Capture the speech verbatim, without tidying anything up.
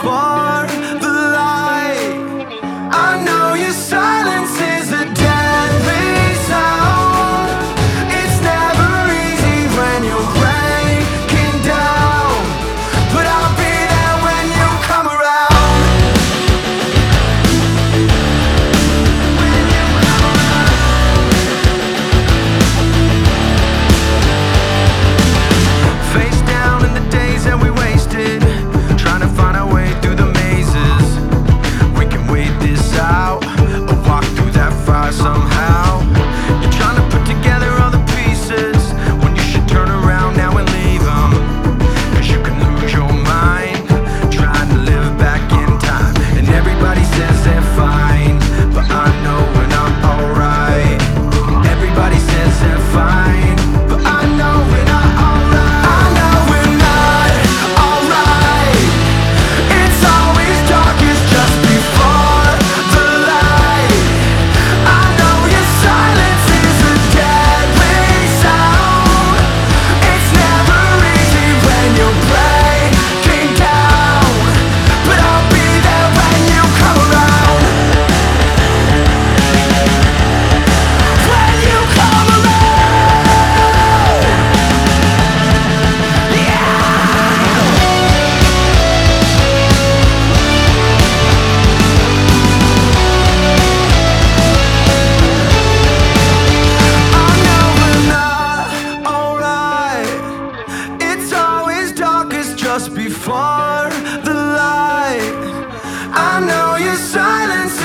before the light. I know your silence is a deadly sound. It's never easy when you're breaking down, but I'll be there when you come around. When you come around. Face down in the days that we wasted, trying to find our way through the mazes. We can wait this out or walk through that fire somehow. You're trying to put together all the pieces when you should turn around now and leave them. Cause you can lose your mind trying to live back in time. And everybody says they're fine, but I know when I'm alright. Everybody says they're fine, but I know when I'm alright. I know we're not alright. It's always darkest just before the light. I know your silence is a deadly sound. It's never easy when you're breaking down, but I'll be there when you come around. When you come around. Yeah. I know we're not alright. It's always darkest just before the light. I know your silence